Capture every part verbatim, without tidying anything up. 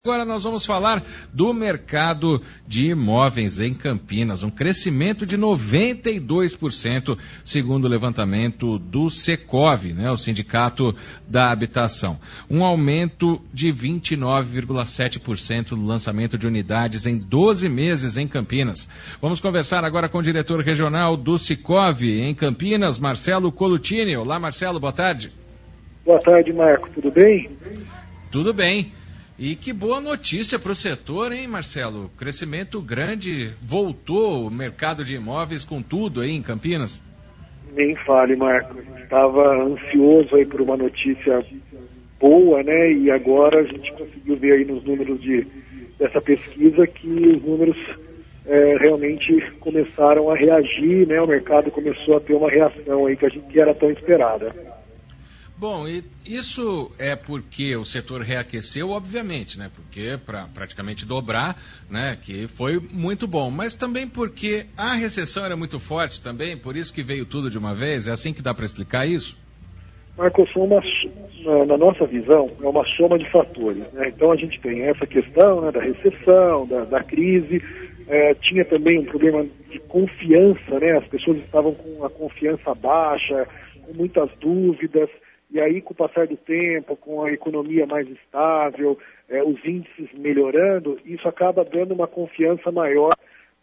Agora nós vamos falar do mercado de imóveis em Campinas, um crescimento de noventa e dois por cento, segundo o levantamento do Secov, né, o Sindicato da Habitação. Um aumento de vinte e nove vírgula sete por cento no lançamento de unidades em doze meses em Campinas. Vamos conversar agora com o diretor regional do Secov em Campinas, Marcelo Colutini. Olá, Marcelo, boa tarde. Boa tarde, Marco, tudo bem? Tudo bem. E que boa notícia para o setor, hein, Marcelo? Crescimento grande, voltou o mercado de imóveis com tudo aí em Campinas? Nem fale, Marco. Estava ansioso aí por uma notícia boa, né? E agora a gente conseguiu ver aí nos números de, dessa pesquisa que os números é, realmente começaram a reagir, né? O mercado começou a ter uma reação aí que a gente que era tão esperada. Bom, e isso é porque o setor reaqueceu, obviamente, né? Porque para praticamente dobrar, né? Que foi muito bom, mas também porque a recessão era muito forte também, por isso que veio tudo de uma vez. É assim que dá para explicar isso? Marcos, uma, na, na nossa visão, é uma soma de fatores, né? Então a gente tem essa questão, né, da recessão, da, da crise, é, tinha também um problema de confiança, né? As pessoas estavam com a confiança baixa, com muitas dúvidas. E aí, com o passar do tempo, com a economia mais estável, eh, os índices melhorando, isso acaba dando uma confiança maior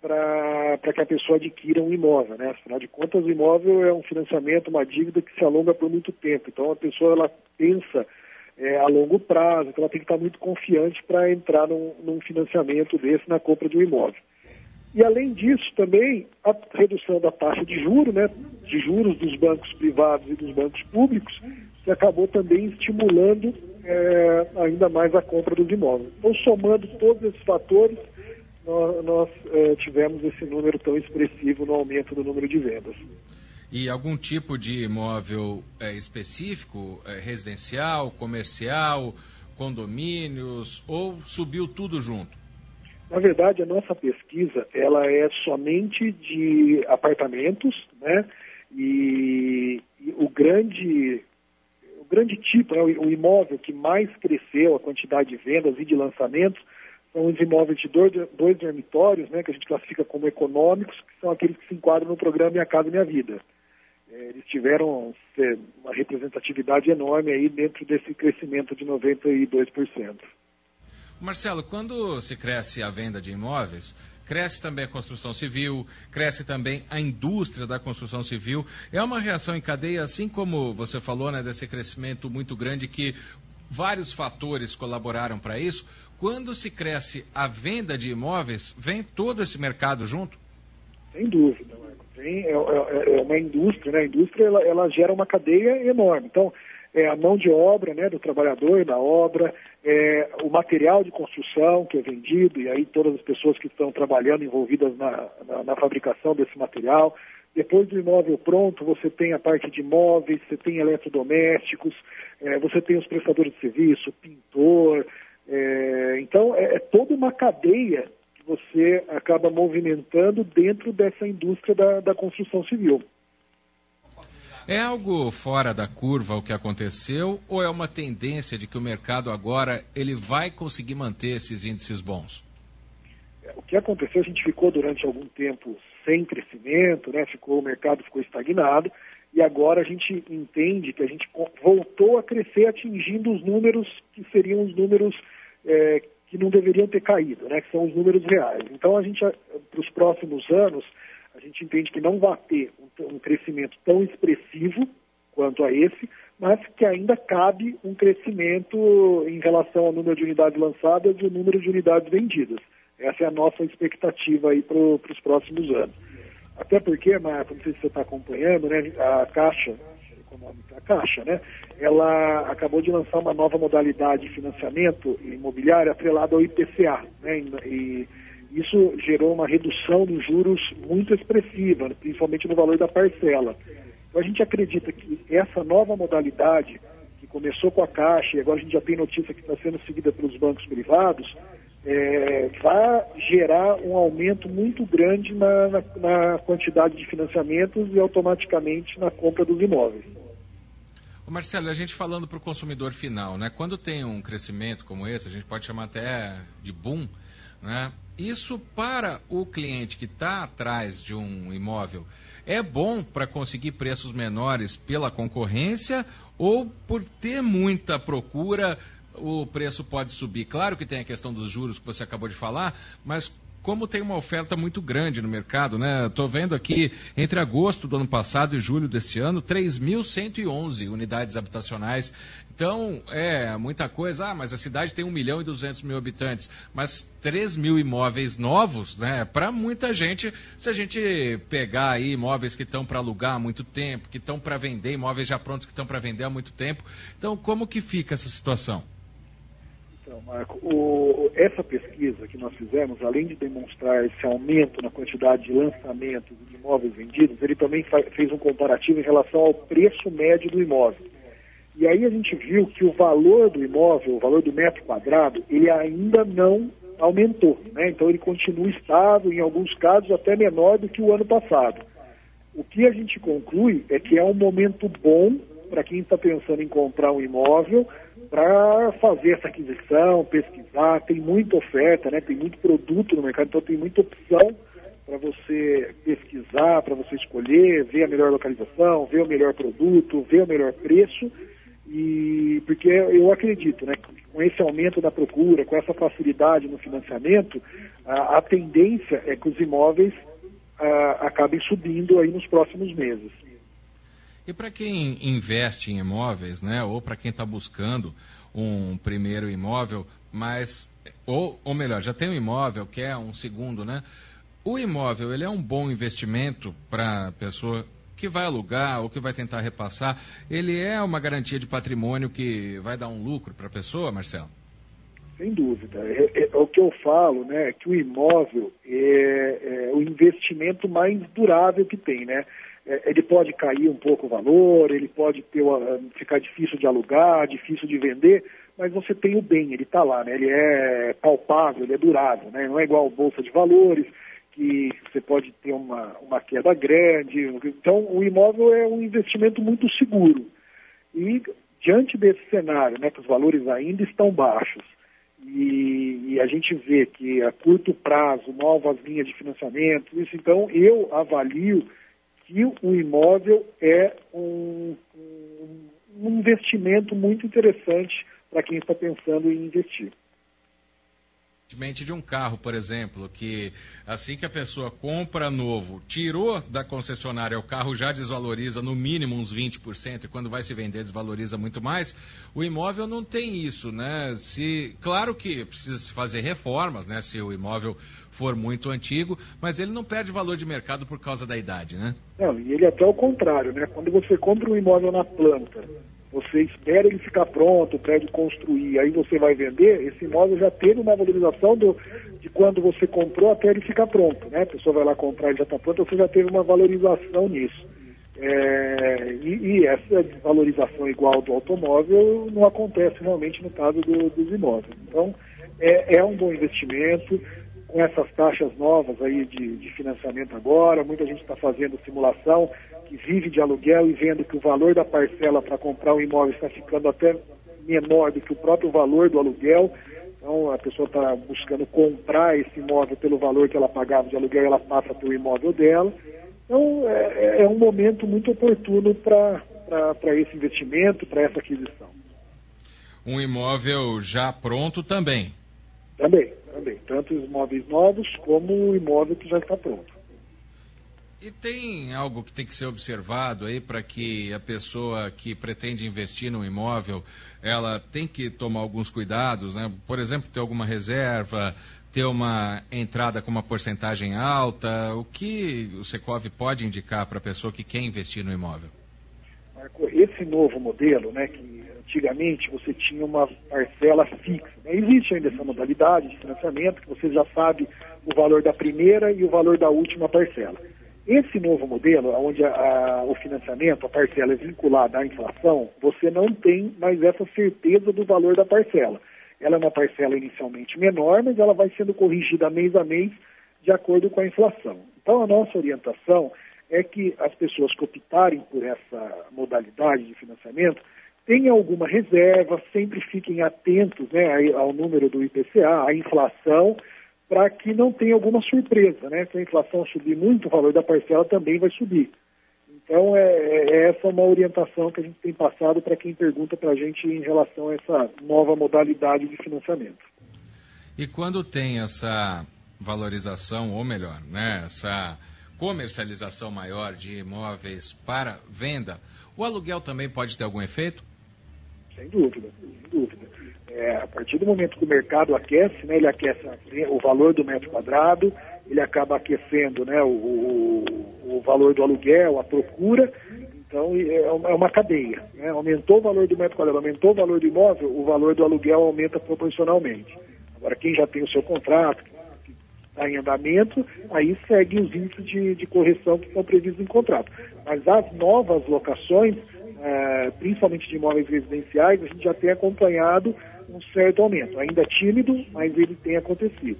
para que a pessoa adquira um imóvel, né? Afinal de contas, o imóvel é um financiamento, uma dívida que se alonga por muito tempo. Então, a pessoa ela pensa eh, a longo prazo, então ela tem que estar muito confiante para entrar num, num financiamento desse na compra de um imóvel. E, além disso, também, a redução da taxa de juros, né, de juros dos bancos privados e dos bancos públicos, que acabou também estimulando é, ainda mais a compra dos imóveis. Então, somando todos esses fatores, nós, nós é, tivemos esse número tão expressivo no aumento do número de vendas. E algum tipo de imóvel é, específico, é, residencial, comercial, condomínios, ou subiu tudo junto? Na verdade, a nossa pesquisa ela é somente de apartamentos, né? E, e o grande... O grande tipo, né, o imóvel que mais cresceu a quantidade de vendas e de lançamentos são os imóveis de dois, dois dormitórios, né, que a gente classifica como econômicos, que são aqueles que se enquadram no programa Minha Casa Minha Vida. É, eles tiveram é, uma representatividade enorme aí dentro desse crescimento de noventa e dois por cento. Marcelo, quando se cresce a venda de imóveis, cresce também a construção civil, cresce também a indústria da construção civil. É uma reação em cadeia, assim como você falou, né, desse crescimento muito grande que vários fatores colaboraram para isso. Quando se cresce a venda de imóveis, vem todo esse mercado junto? Sem dúvida, Marco. Vem, é, é, é uma indústria, né? A indústria ela, ela gera uma cadeia enorme. Então, é a mão de obra, né, do trabalhador da obra, é, o material de construção que é vendido, e aí todas as pessoas que estão trabalhando envolvidas na, na, na fabricação desse material. Depois do imóvel pronto, você tem a parte de móveis, você tem eletrodomésticos, é, você tem os prestadores de serviço, pintor. É, então, é, é toda uma cadeia que você acaba movimentando dentro dessa indústria da, da construção civil. É algo fora da curva o que aconteceu ou é uma tendência de que o mercado agora ele vai conseguir manter esses índices bons? O que aconteceu, a gente ficou durante algum tempo sem crescimento, né? Ficou, o mercado ficou estagnado e agora a gente entende que a gente voltou a crescer atingindo os números que seriam os números é, que não deveriam ter caído, né? Que são os números reais. Então a gente, para os próximos anos, a gente entende que não vai ter um, um crescimento tão expressivo quanto a esse, mas que ainda cabe um crescimento em relação ao número de unidades lançadas e o número de unidades vendidas. Essa é a nossa expectativa aí para os próximos anos. Até porque, Marco, não sei se você está acompanhando, né, a Caixa Econômica, a Caixa, né, ela acabou de lançar uma nova modalidade de financiamento imobiliário atrelada ao I P C A, né, e isso gerou uma redução dos juros muito expressiva, principalmente no valor da parcela. Então a gente acredita que essa nova modalidade, que começou com a Caixa e agora a gente já tem notícia que está sendo seguida pelos bancos privados, é, vai gerar um aumento muito grande na, na, na quantidade de financiamentos e automaticamente na compra dos imóveis. Ô Marcelo, a gente falando para o consumidor final, né? Quando tem um crescimento como esse, a gente pode chamar até de boom, né? Isso para o cliente que está atrás de um imóvel é bom para conseguir preços menores pela concorrência ou por ter muita procura o preço pode subir? Claro que tem a questão dos juros que você acabou de falar, mas como tem uma oferta muito grande no mercado, né? Estou vendo aqui, entre agosto do ano passado e julho deste ano, três mil cento e onze unidades habitacionais. Então, é muita coisa. Ah, mas a cidade tem um milhão e duzentos mil habitantes. Mas três mil imóveis novos, né? Para muita gente, se a gente pegar aí imóveis que estão para alugar há muito tempo, que estão para vender, imóveis já prontos que estão para vender há muito tempo. Então, como que fica essa situação? Então, Marco, o, essa pesquisa que nós fizemos, além de demonstrar esse aumento na quantidade de lançamentos de imóveis vendidos, ele também fa- fez um comparativo em relação ao preço médio do imóvel. E aí a gente viu que o valor do imóvel, o valor do metro quadrado, ele ainda não aumentou, né? Então ele continua estável, em alguns casos até menor do que o ano passado. O que a gente conclui é que é um momento bom para quem está pensando em comprar um imóvel, para fazer essa aquisição, pesquisar, tem muita oferta, né? Tem muito produto no mercado, então tem muita opção para você pesquisar, para você escolher, ver a melhor localização, ver o melhor produto, ver o melhor preço, e porque eu acredito, né, que com esse aumento da procura, com essa facilidade no financiamento, a, a tendência é que os imóveis a, acabem subindo aí nos próximos meses. E para quem investe em imóveis, né, ou para quem está buscando um primeiro imóvel, mas, ou, ou melhor, já tem um imóvel, quer um segundo, né? O imóvel, ele é um bom investimento para a pessoa que vai alugar ou que vai tentar repassar? Ele é uma garantia de patrimônio que vai dar um lucro para a pessoa, Marcelo? Sem dúvida. É, é, é o que eu falo, né, que o imóvel é, é o investimento mais durável que tem, né? Ele pode cair um pouco o valor, ele pode ter, ficar difícil de alugar, difícil de vender, mas você tem o bem, ele está lá, né? Ele é palpável, ele é durável, né? Não é igual a bolsa de valores, que você pode ter uma, uma queda grande. Então, o imóvel é um investimento muito seguro. E, diante desse cenário, né, que os valores ainda estão baixos, e, e a gente vê que a curto prazo, novas linhas de financiamento, isso, então eu avalio que o imóvel é um, um, um investimento muito interessante para quem está pensando em investir. De um carro, por exemplo, que assim que a pessoa compra novo, tirou da concessionária, o carro já desvaloriza no mínimo uns vinte por cento e quando vai se vender desvaloriza muito mais, o imóvel não tem isso, né? Se, claro que precisa se fazer reformas, né? Se o imóvel for muito antigo, mas ele não perde valor de mercado por causa da idade, né? Não, e ele é até o contrário, né? Quando você compra um imóvel na planta, você espera ele ficar pronto, o prédio construir, aí você vai vender, esse imóvel já teve uma valorização do, de quando você comprou até ele ficar pronto, né? A pessoa vai lá comprar, ele já está pronto, você já teve uma valorização nisso. É, e, e essa valorização igual do automóvel não acontece realmente no caso do, dos imóveis. Então, é, é um bom investimento. Com essas taxas novas aí de, de financiamento agora, muita gente está fazendo simulação, que vive de aluguel e vendo que o valor da parcela para comprar um imóvel está ficando até menor do que o próprio valor do aluguel. Então a pessoa está buscando comprar esse imóvel pelo valor que ela pagava de aluguel e ela passa para o imóvel dela. Então é, é um momento muito oportuno para esse investimento, para essa aquisição. Um imóvel já pronto também? Também, também. Tanto os imóveis novos como o imóvel que já está pronto. E tem algo que tem que ser observado aí para que a pessoa que pretende investir no imóvel, ela tem que tomar alguns cuidados, né? Por exemplo, ter alguma reserva, ter uma entrada com uma porcentagem alta. O que o Secov pode indicar para a pessoa que quer investir no imóvel? Marco, esse novo modelo, né, que antigamente você tinha uma parcela fixa, né? Existe ainda essa modalidade de financiamento, que você já sabe o valor da primeira e o valor da última parcela. Esse novo modelo, onde a, a, o financiamento, a parcela é vinculada à inflação, você não tem mais essa certeza do valor da parcela. Ela é uma parcela inicialmente menor, mas ela vai sendo corrigida mês a mês de acordo com a inflação. Então, a nossa orientação é que as pessoas que optarem por essa modalidade de financiamento tenha alguma reserva, sempre fiquem atentos, né, ao número do I P C A, à inflação, para que não tenha alguma surpresa, né? Se a inflação subir muito, o valor da parcela também vai subir. Então, é, é essa uma orientação que a gente tem passado para quem pergunta para a gente em relação a essa nova modalidade de financiamento. E quando tem essa valorização, ou melhor, né, essa comercialização maior de imóveis para venda, o aluguel também pode ter algum efeito? Sem dúvida, sem dúvida. É, a partir do momento que o mercado aquece, né, ele aquece o valor do metro quadrado, ele acaba aquecendo, né, o, o, o valor do aluguel, a procura, então é uma cadeia, né? Aumentou o valor do metro quadrado, aumentou o valor do imóvel, o valor do aluguel aumenta proporcionalmente. Agora, quem já tem o seu contrato, que está em andamento, aí segue os índices de, de correção que estão previstos em contrato. Mas as novas locações, é, principalmente de imóveis residenciais, a gente já tem acompanhado um certo aumento, ainda tímido, mas ele tem acontecido.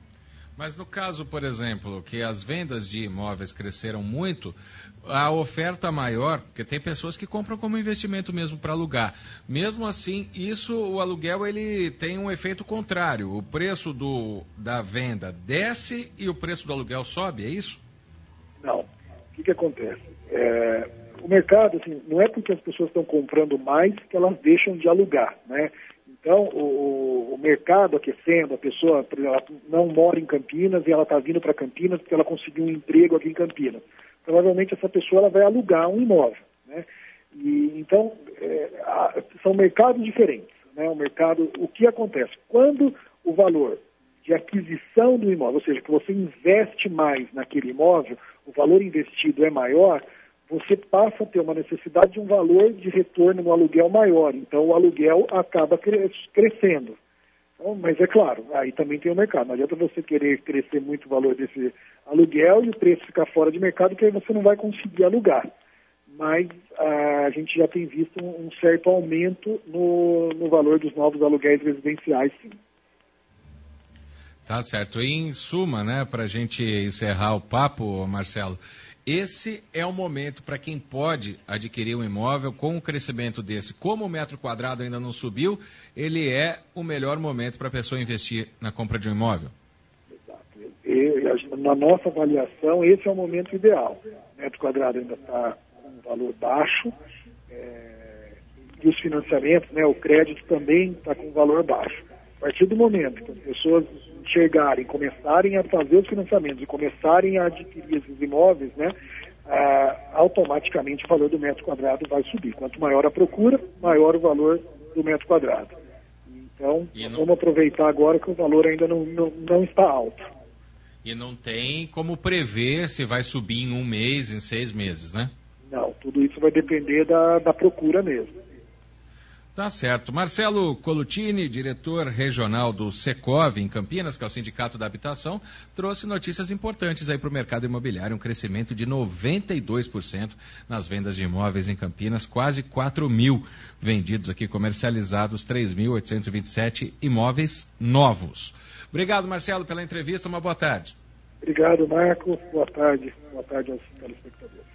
Mas no caso, por exemplo, que as vendas de imóveis cresceram muito, a oferta maior, porque tem pessoas que compram como investimento mesmo para alugar. Mesmo assim, isso, o aluguel, ele tem um efeito contrário. O preço do, da venda desce e o preço do aluguel sobe, é isso? Não. O que, que acontece? É, o mercado, assim, não é porque as pessoas estão comprando mais que elas deixam de alugar, né? Então, o, o mercado aquecendo, a pessoa ela não mora em Campinas e ela está vindo para Campinas porque ela conseguiu um emprego aqui em Campinas. Provavelmente essa pessoa ela vai alugar um imóvel, né? E, então, é, a, são mercados diferentes, né? O mercado, o que acontece? Quando o valor de aquisição do imóvel, ou seja, que você investe mais naquele imóvel, o valor investido é maior, você passa a ter uma necessidade de um valor de retorno no aluguel maior. Então, o aluguel acaba cre- crescendo. Então, mas é claro, aí também tem o mercado. Não adianta você querer crescer muito o valor desse aluguel e o preço ficar fora de mercado, que aí você não vai conseguir alugar. Mas a gente já tem visto um, um certo aumento no, no valor dos novos aluguéis residenciais, sim. Tá certo. E em suma, né, para a gente encerrar o papo, Marcelo, esse é o momento para quem pode adquirir um imóvel com um crescimento desse. Como o metro quadrado ainda não subiu, ele é o melhor momento para a pessoa investir na compra de um imóvel. Exato. E, na nossa avaliação, esse é o momento ideal. O metro quadrado ainda está com um valor baixo, é, e os financiamentos, né, o crédito também está com um valor baixo. A partir do momento que as pessoas enxergarem, começarem a fazer os financiamentos e começarem a adquirir esses imóveis, né, ah, automaticamente o valor do metro quadrado vai subir. Quanto maior a procura, maior o valor do metro quadrado. Então, não... vamos aproveitar agora que o valor ainda não, não, não está alto. E não tem como prever se vai subir em um mês, em seis meses, né? Não, tudo isso vai depender da, da procura mesmo. Tá certo. Marcelo Colutini, diretor regional do Secov em Campinas, que é o Sindicato da Habitação, trouxe notícias importantes aí para o mercado imobiliário, um crescimento de noventa e dois por cento nas vendas de imóveis em Campinas, quase quatro mil vendidos aqui, comercializados, três mil oitocentos e vinte e sete imóveis novos. Obrigado, Marcelo, pela entrevista, uma boa tarde. Obrigado, Marco. Boa tarde. Boa tarde aos telespectadores.